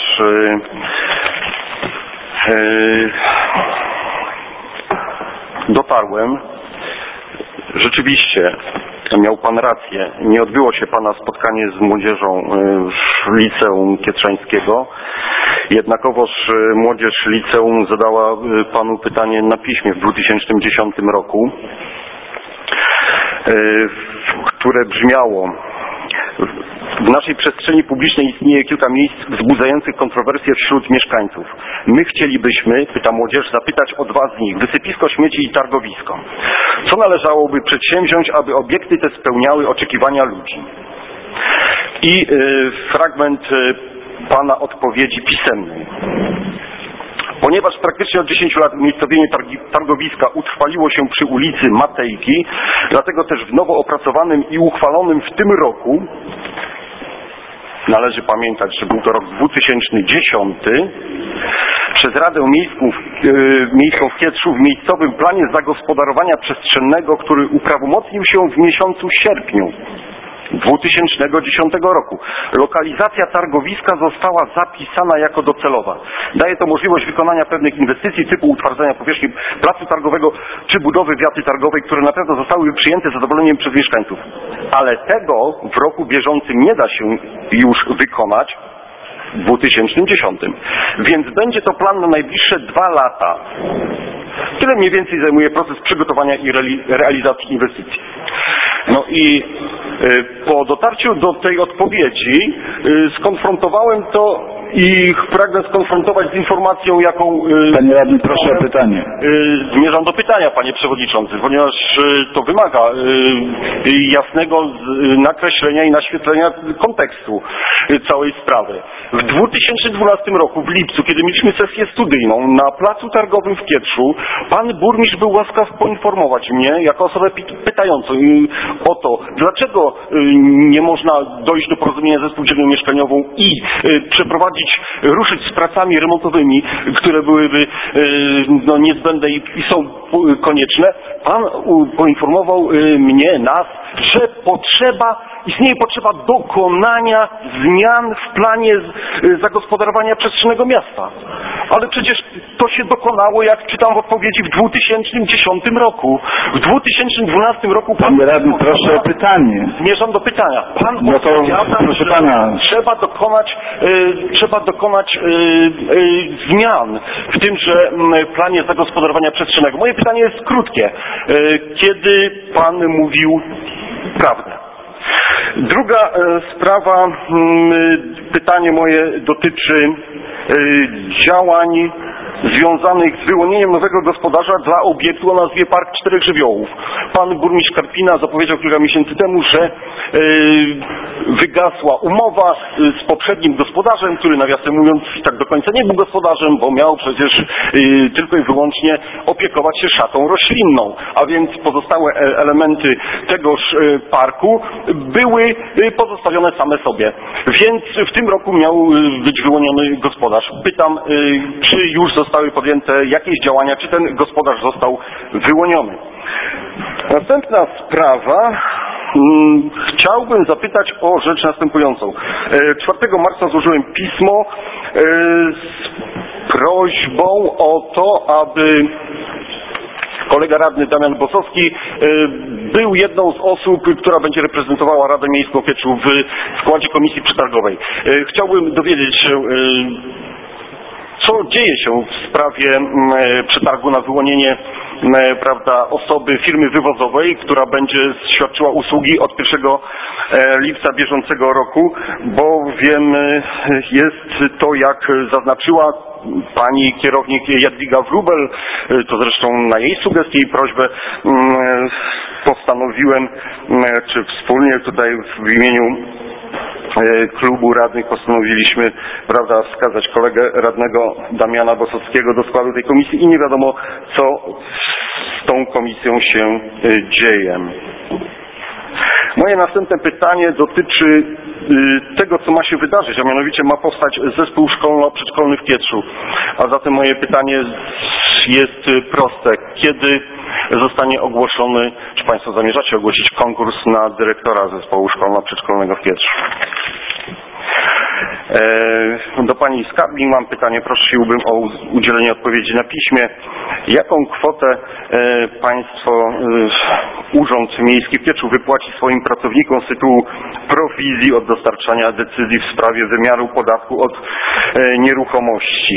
dotarłem, rzeczywiście miał Pan rację, nie odbyło się Pana spotkanie z młodzieżą w liceum kietrzańskiego, jednakowoż młodzież liceum zadała Panu pytanie na piśmie w 2010 roku, które brzmiało: w naszej przestrzeni publicznej istnieje kilka miejsc wzbudzających kontrowersje wśród mieszkańców. My chcielibyśmy, pyta młodzież, zapytać o dwa z nich: wysypisko śmieci i targowisko. Co należałoby przedsięwziąć, aby obiekty te spełniały oczekiwania ludzi? I fragment Pana odpowiedzi pisemnej. Ponieważ praktycznie od 10 lat umiejscowienie targowiska utrwaliło się przy ulicy Matejki, dlatego też w nowo opracowanym i uchwalonym w tym roku, należy pamiętać, że był to rok 2010, przez Radę Miejską w Kietrzu w miejscowym planie zagospodarowania przestrzennego, który uprawomocnił się w miesiącu sierpniu 2010 roku. Lokalizacja targowiska została zapisana jako docelowa. Daje to możliwość wykonania pewnych inwestycji typu utwardzenia powierzchni placu targowego czy budowy wiaty targowej, które na pewno zostałyby przyjęte z zadowoleniem przez mieszkańców. Ale tego w roku bieżącym nie da się już wykonać w 2010. Więc będzie to plan na najbliższe 2 lata. Tyle mniej więcej zajmuje proces przygotowania i realizacji inwestycji. No i po dotarciu do tej odpowiedzi skonfrontowałem to i pragnę skonfrontować z informacją, jaką... Panie radny, proszę o pytanie. Zmierzam do pytania, panie przewodniczący, ponieważ to wymaga jasnego nakreślenia i naświetlenia kontekstu całej sprawy. W 2012 roku, w lipcu, kiedy mieliśmy sesję studyjną na placu targowym w Kietrzu, pan burmistrz był łaskaw poinformować mnie, jako osobę pytającą o to, dlaczego nie można dojść do porozumienia ze spółdzielnią mieszkaniową i ruszyć z pracami remontowymi, które byłyby niezbędne i są konieczne. Pan poinformował mnie, nas, że istnieje potrzeba dokonania zmian w planie zagospodarowania przestrzennego miasta. Ale przecież to się dokonało, jak czytam w odpowiedzi, w 2010 roku. W 2012 roku pan... Panie radny, proszę o pytanie. Zmierzam do pytania. Pan no to, proszę pana, trzeba dokonać zmian w tymże planie zagospodarowania przestrzennego. Moje pytanie jest krótkie. Kiedy pan mówił prawdę? Druga sprawa, pytanie moje dotyczy działań związanych z wyłonieniem nowego gospodarza dla obiektu o nazwie Park Czterech Żywiołów. Pan burmistrz Karpina zapowiedział kilka miesięcy temu, że wygasła umowa z poprzednim gospodarzem, który nawiasem mówiąc tak do końca nie był gospodarzem, bo miał przecież tylko i wyłącznie opiekować się szatą roślinną, a więc pozostałe elementy tegoż parku były pozostawione same sobie. Więc w tym roku miał być wyłoniony gospodarz. Pytam, czy już zostały podjęte jakieś działania, czy ten gospodarz został wyłoniony. Następna sprawa. Chciałbym zapytać o rzecz następującą. 4 marca złożyłem pismo z prośbą o to, aby kolega radny Damian Bosowski był jedną z osób, która będzie reprezentowała Radę Miejską Kieczu w składzie komisji przetargowej. Chciałbym dowiedzieć się, co dzieje się w sprawie przetargu na wyłonienie osoby firmy wywozowej, która będzie świadczyła usługi od 1 lipca bieżącego roku, bowiem jest to, jak zaznaczyła pani kierownik Jadwiga Wróbel, to zresztą na jej sugestię i prośbę postanowiłem, czy wspólnie tutaj w imieniu klubu radnych postanowiliśmy, wskazać kolegę radnego Damiana Bosowskiego do składu tej komisji i nie wiadomo, co z tą komisją się dzieje. Moje następne pytanie dotyczy tego, co ma się wydarzyć, a mianowicie ma powstać zespół szkolno-przedszkolny w Kietrzu. A zatem moje pytanie jest proste. Kiedy zostanie ogłoszony, czy Państwo zamierzacie ogłosić konkurs na dyrektora zespołu szkolno-przedszkolnego w Kietrzu? Do Pani Skarbnik mam pytanie, prosiłbym o udzielenie odpowiedzi na piśmie. Jaką kwotę Państwo, Urząd Miejski w Kieczu wypłaci swoim pracownikom z tytułu prowizji od dostarczania decyzji w sprawie wymiaru podatku od nieruchomości?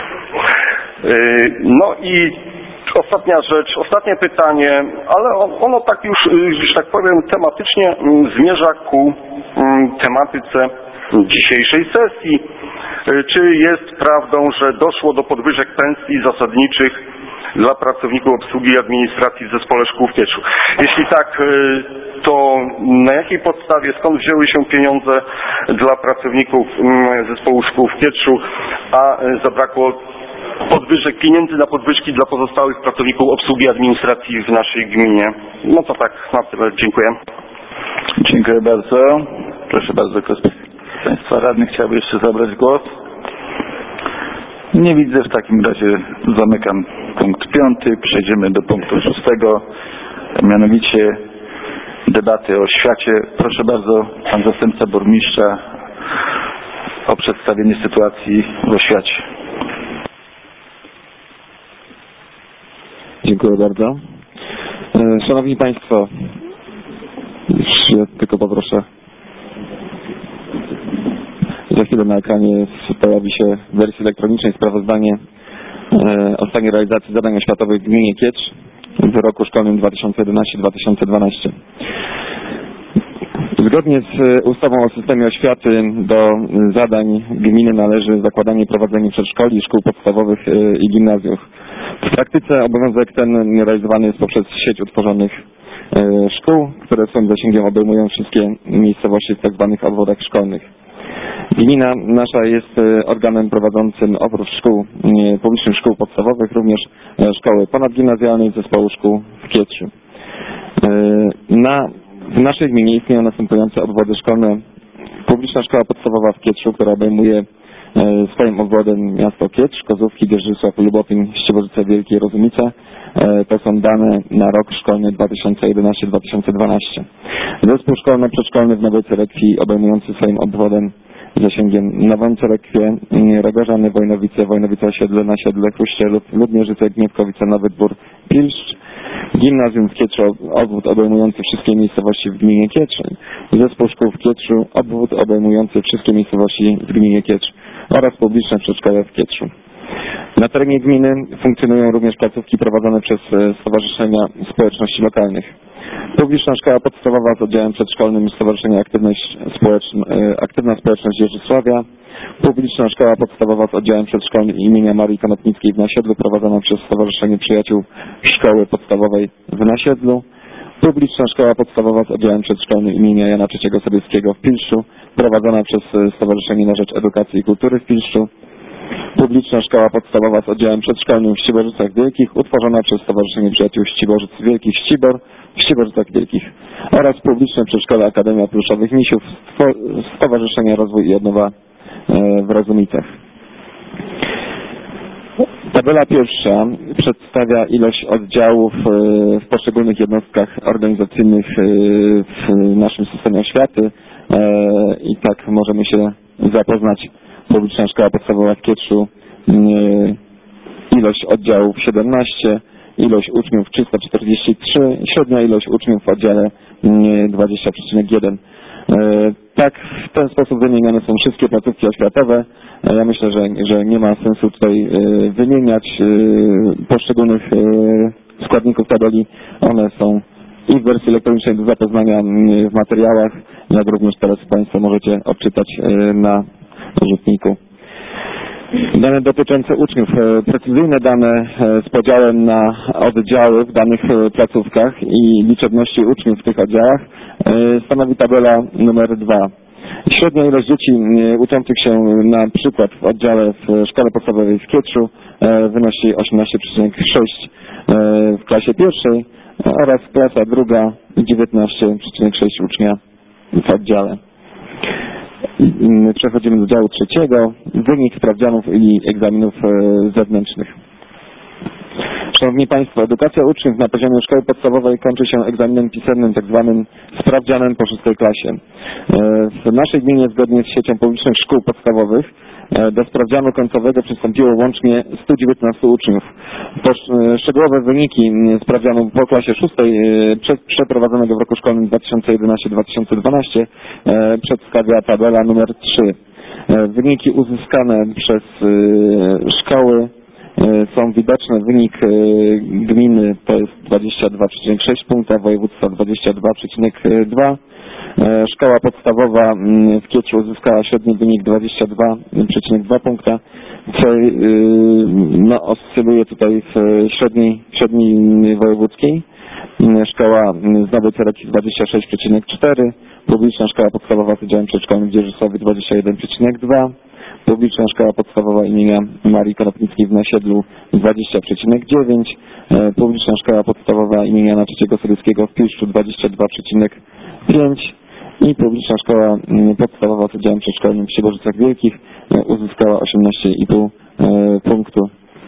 No i ostatnia rzecz, ostatnie pytanie, ale ono tak już, że tak powiem, tematycznie zmierza ku tematyce dzisiejszej sesji. Czy jest prawdą, że doszło do podwyżek pensji zasadniczych dla pracowników obsługi i administracji w zespole szkół w Kieczu? Jeśli tak, to na jakiej podstawie, skąd wzięły się pieniądze dla pracowników zespołu szkół w Kieczu, a zabrakło podwyżek pieniędzy na podwyżki dla pozostałych pracowników obsługi i administracji w naszej gminie? No to tak, na tyle. Dziękuję. Dziękuję bardzo. Proszę bardzo, ktoś z Państwa radnych chciałby jeszcze zabrać głos? Nie widzę, w takim razie zamykam punkt 5. Przejdziemy do punktu 6, mianowicie debaty o oświacie. Proszę bardzo, pan zastępca burmistrza o przedstawienie sytuacji w oświacie. Dziękuję bardzo. Szanowni Państwo, już ja tylko poproszę. Za chwilę na ekranie pojawi się w wersji elektronicznej sprawozdanie o stanie realizacji zadań oświatowych w gminie Kiecz w roku szkolnym 2011-2012. Zgodnie z ustawą o systemie oświaty do zadań gminy należy zakładanie i prowadzenie przedszkoli, szkół podstawowych i gimnazjów. W praktyce obowiązek ten realizowany jest poprzez sieć utworzonych szkół, które swoim zasięgiem obejmują wszystkie miejscowości w tzw. obwodach szkolnych. Gmina nasza jest organem prowadzącym oprócz szkół publicznych szkół podstawowych również szkoły ponadgimnazjalne i zespołu szkół w Kietrzu. W naszej gminie istnieją następujące obwody szkolne. Publiczna szkoła podstawowa w Kietrzu, która obejmuje swoim obwodem miasto Kiecz, Kozłówki, Dzierżysław, Lubopin, Ściewożyce Wielkie i Rozumice. To są dane na rok szkolny 2011-2012. Zespół szkolno-przedszkolny w Nowej Cerekwi obejmujący swoim obwodem zasięgiem Nową Cerekwię, Rogorzany, Wojnowice, Wojnowice-Osiedle, Nasiedle, Chruścielów, Ludmierzyce, Gniewkowice, Nowy Dwór, Pilszcz, Gimnazjum w Kieczu, obwód obejmujący wszystkie miejscowości w gminie Kiecz, Zespół Szkół w Kieczu, obwód obejmujący wszystkie miejscowości w gminie Kiecz oraz publiczne przedszkole w Kieczu. Na terenie gminy funkcjonują również placówki prowadzone przez Stowarzyszenia Społeczności Lokalnych. Publiczna szkoła podstawowa z oddziałem przedszkolnym Stowarzyszenia Aktywna Społeczność Jerzysławia. Publiczna szkoła podstawowa z oddziałem przedszkolnym imienia Marii Konopnickiej w Nasiedlu prowadzona przez Stowarzyszenie Przyjaciół Szkoły Podstawowej w Nasiedlu. Publiczna Szkoła Podstawowa z oddziałem przedszkolnym imienia Jana III Sobieskiego w Pilszu, prowadzona przez Stowarzyszenie na Rzecz Edukacji i Kultury w Pilszu. Publiczna Szkoła Podstawowa z oddziałem przedszkolnym w Ściborzycach Wielkich, utworzona przez Stowarzyszenie Przyjaciół Ściborzyc Wielkich Ścibor w Ściborzycach Wielkich. Oraz Publiczne Przedszkole Akademia Pluszowych Misiów Stowarzyszenia Rozwój i Odnowa w Rozumicach. Tabela pierwsza przedstawia ilość oddziałów w poszczególnych jednostkach organizacyjnych w naszym systemie oświaty i tak możemy się zapoznać. Publiczna Szkoła Podstawowa w Kietrzu, ilość oddziałów 17, ilość uczniów 343, średnia ilość uczniów w oddziale 20,1. Tak, w ten sposób wymienione są wszystkie placówki oświatowe. Ja myślę, że nie ma sensu tutaj wymieniać poszczególnych składników tabeli. One są i w wersji elektronicznej do zapoznania w materiałach, jak również teraz Państwo możecie odczytać na rzutniku. Dane dotyczące uczniów. Precyzyjne dane z podziałem na oddziały w danych placówkach i liczebności uczniów w tych oddziałach stanowi tabela numer 2. Średnia ilość dzieci uczących się na przykład w oddziale w szkole podstawowej w Kietrzu wynosi 18,6 w klasie pierwszej oraz klasa druga 19,6 ucznia w oddziale. Przechodzimy do działu trzeciego. Wynik sprawdzianów i egzaminów zewnętrznych. Szanowni Państwo, edukacja uczniów na poziomie szkoły podstawowej kończy się egzaminem pisemnym, tak zwanym sprawdzianem po 6 klasie. W naszej gminie, zgodnie z siecią publicznych szkół podstawowych, do sprawdzianu końcowego przystąpiło łącznie 119 uczniów. Szczegółowe wyniki sprawdzianu po klasie 6 przeprowadzonego w roku szkolnym 2011-2012 przedstawia tabela numer 3. Wyniki uzyskane przez szkoły są widoczne. Wynik gminy to jest 22,6 punkta, województwa 22,2. Szkoła podstawowa w Kietrzu uzyskała średni wynik 22,2 punkta, co oscyluje tutaj w średniej wojewódzkiej. Szkoła z Nowej Cerekii 26,4, Publiczna Szkoła Podstawowa z Oddziałem Przedszkolnym w Dzierżysławie 21,2, Publiczna Szkoła Podstawowa imienia Marii Konopnickiej w Nasiedlu 20,9, Publiczna Szkoła Podstawowa imienia Jana III Sobieskiego w Pilszu 22,5 i Publiczna Szkoła Podstawowa z Oddziałem Przedszkolnym w Ściborzycach Wielkich uzyskała 18,5 punktu.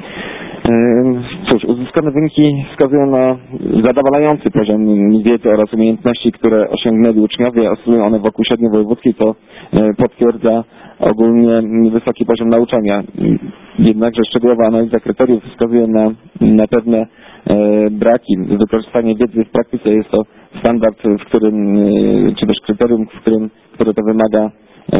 Cóż, uzyskane wyniki wskazują na zadowalający poziom wiedzy oraz umiejętności, które osiągnęli uczniowie. Oscylują one wokół średniej wojewódzkiej, co potwierdza ogólnie wysoki poziom nauczania. Jednakże szczegółowa analiza kryteriów wskazuje na pewne braki. Wykorzystanie wiedzy w praktyce jest to standard, w którym, czy też kryterium, które to wymaga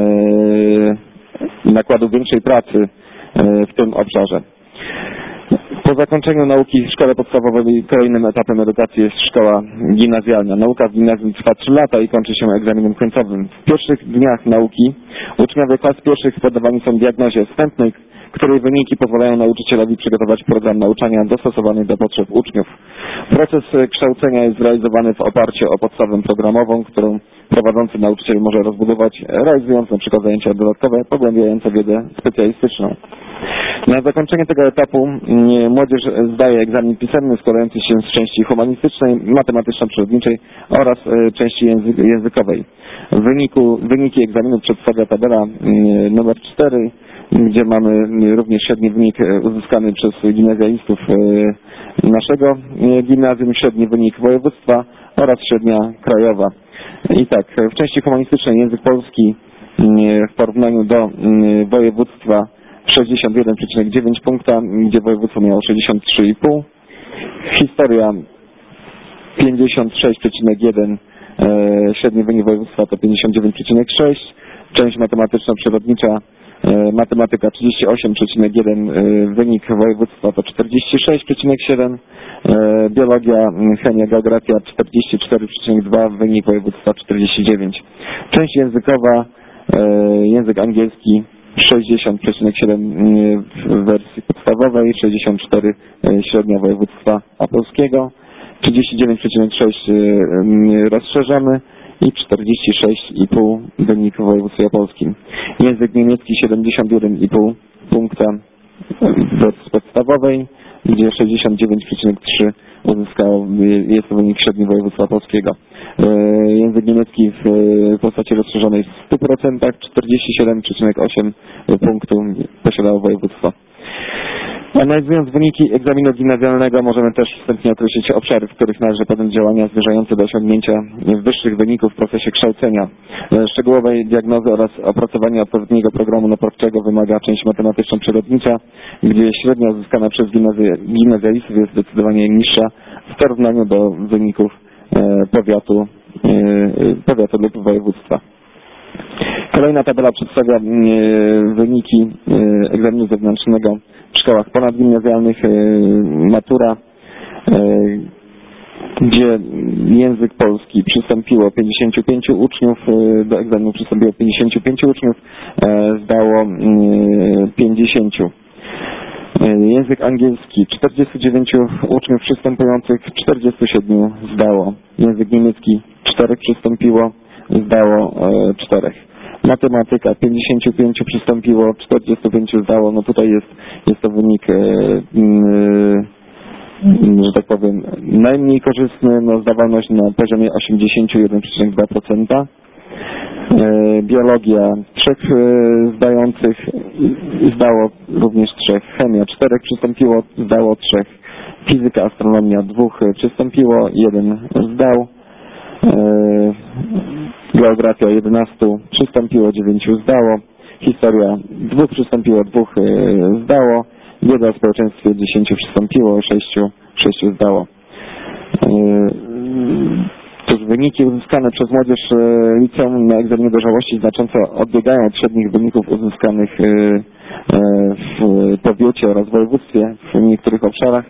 nakładu większej pracy w tym obszarze. Po zakończeniu nauki w szkole podstawowej kolejnym etapem edukacji jest szkoła gimnazjalna. Nauka w gimnazjum trwa 3 lata i kończy się egzaminem końcowym. W pierwszych dniach nauki uczniowie klas pierwszych poddawani są diagnozie wstępnej, której wyniki pozwalają nauczycielowi przygotować program nauczania dostosowany do potrzeb uczniów. Proces kształcenia jest zrealizowany w oparciu o podstawę programową, którą prowadzący nauczyciel może rozbudować, realizując np. zajęcia dodatkowe, pogłębiające wiedzę specjalistyczną. Na zakończenie tego etapu młodzież zdaje egzamin pisemny składający się z części humanistycznej, matematyczno-przyrodniczej oraz części językowej. Wyniki egzaminu przedstawia tabela numer 4, gdzie mamy również średni wynik uzyskany przez gimnazjalistów naszego gimnazjum, średni wynik województwa oraz średnia krajowa. I tak, w części humanistycznej język polski w porównaniu do województwa 61,9 punkta, gdzie województwo miało 63,5. Historia 56,1, średni wynik województwa to 59,6. Część matematyczno-przyrodnicza, matematyka 38,1, wynik województwa to 46,7. Biologia, chemia, geografia 44,2, wynik województwa 49. Część językowa, język angielski 60,7 w wersji podstawowej, 64 średnia województwa opolskiego. 39,6 rozszerzony i 46,5 wynik w województwie opolskim. Język niemiecki 71,5 punkta w podstawowej, gdzie 69,3 uzyskał, jest to wynik średni województwa opolskiego. Język niemiecki w postaci rozszerzonej w 100%, 47,8 punktu posiadało województwo. Analizując wyniki egzaminu gimnazjalnego możemy też wstępnie określić obszary, w których należy podjąć działania zmierzające do osiągnięcia wyższych wyników w procesie kształcenia. Szczegółowej diagnozy oraz opracowania odpowiedniego programu naprawczego wymaga część matematyczno-przyrodnicza, gdzie średnia uzyskana przez gimnazjalistów jest zdecydowanie niższa w porównaniu do wyników powiatu lub województwa. Kolejna tabela przedstawia wyniki egzaminu zewnętrznego w szkołach ponadgimnazjalnych, matura, gdzie język polski przystąpiło 55 uczniów, do egzaminu przystąpiło 55 uczniów, zdało 50. Język angielski 49 uczniów przystępujących, 47 zdało. Język niemiecki 4 przystąpiło, zdało 4. Matematyka 55 przystąpiło, 45 zdało. No tutaj jest to wynik, że tak powiem, najmniej korzystny. No, zdawalność na poziomie 81,2%. Biologia 3 zdających, zdało również 3. Chemia 4 przystąpiło, zdało 3. Fizyka, astronomia 2 przystąpiło, 1 zdał. Geografia 11 przystąpiło, 9 zdało. Historia 2 przystąpiło, 2 zdało. Wiedza o społeczeństwie 10 przystąpiło, 6 zdało. Cóż, wyniki uzyskane przez młodzież liceum na egzaminie dojrzałości znacząco odbiegają od średnich wyników uzyskanych w powiecie oraz województwie w niektórych obszarach.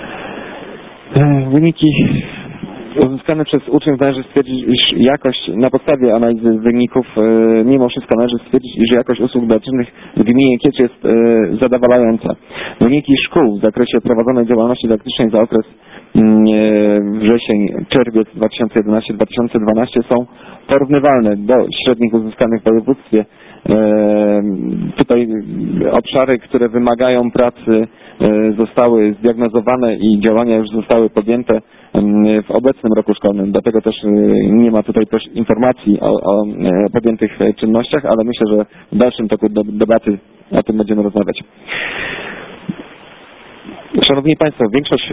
Wyniki uzyskane przez uczniów należy stwierdzić, iż jakość, na podstawie analizy wyników, mimo wszystko należy stwierdzić, iż jakość usług dydaktycznych w gminie Kiecz jest zadowalająca. Wyniki szkół w zakresie prowadzonej działalności dydaktycznej za okres wrzesień-czerwiec 2011-2012 są porównywalne do średnich uzyskanych w województwie. Tutaj obszary, które wymagają pracy, zostały zdiagnozowane i działania już zostały podjęte w obecnym roku szkolnym. Dlatego też nie ma tutaj też informacji o podjętych czynnościach, ale myślę, że w dalszym toku debaty o tym będziemy rozmawiać. Szanowni Państwo, w większości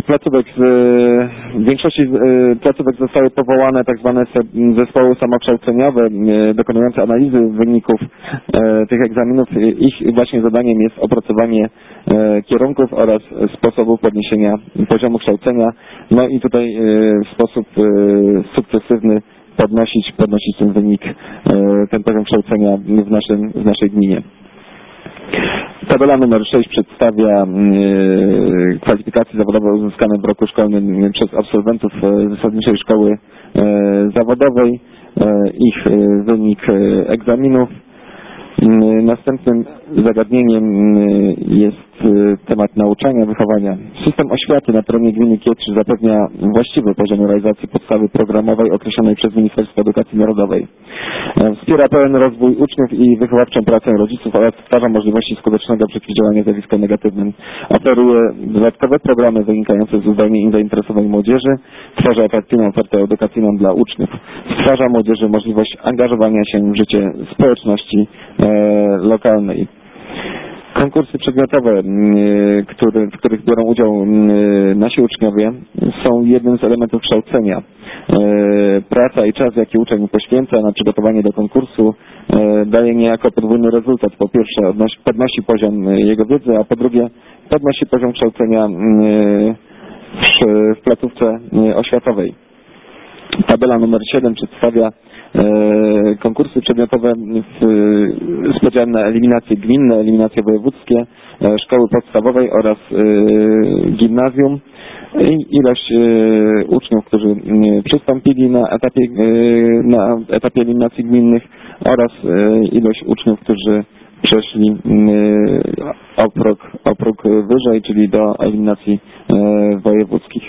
placówek zostały powołane tak zwane zespoły samokształceniowe dokonujące analizy wyników tych egzaminów. Ich właśnie zadaniem jest opracowanie kierunków oraz sposobów podniesienia poziomu kształcenia. No i tutaj w sposób sukcesywny podnosić ten wynik, ten poziom kształcenia w naszej gminie. Tabela numer 6 przedstawia kwalifikacje zawodowe uzyskane w roku szkolnym przez absolwentów zasadniczej szkoły zawodowej, ich wynik egzaminów. Następnym zagadnieniem jest temat nauczania, wychowania. System oświaty na terenie gminy Kiecz zapewnia właściwy poziom realizacji podstawy programowej określonej przez Ministerstwo Edukacji Narodowej. Wspiera pełen rozwój uczniów i wychowawczą pracę rodziców oraz stwarza możliwości skutecznego przeciwdziałania zjawiskom negatywnym. Oferuje dodatkowe programy wynikające z uzdolnień i zainteresowań młodzieży. Tworzy atrakcyjną ofertę edukacyjną dla uczniów. Stwarza młodzieży możliwość angażowania się w życie społeczności lokalnej. Konkursy przedmiotowe, w których biorą udział nasi uczniowie, są jednym z elementów kształcenia. Praca i czas, jaki uczeń poświęca na przygotowanie do konkursu, daje niejako podwójny rezultat. Po pierwsze podnosi poziom jego wiedzy, a po drugie podnosi poziom kształcenia w placówce oświatowej. Tabela numer 7 przedstawia konkursy przedmiotowe z podziałem na eliminacje gminne, eliminacje wojewódzkie, szkoły podstawowej oraz gimnazjum. Ilość uczniów, którzy przystąpili na etapie eliminacji gminnych oraz ilość uczniów, którzy przeszli o próg wyżej, czyli do eliminacji wojewódzkich.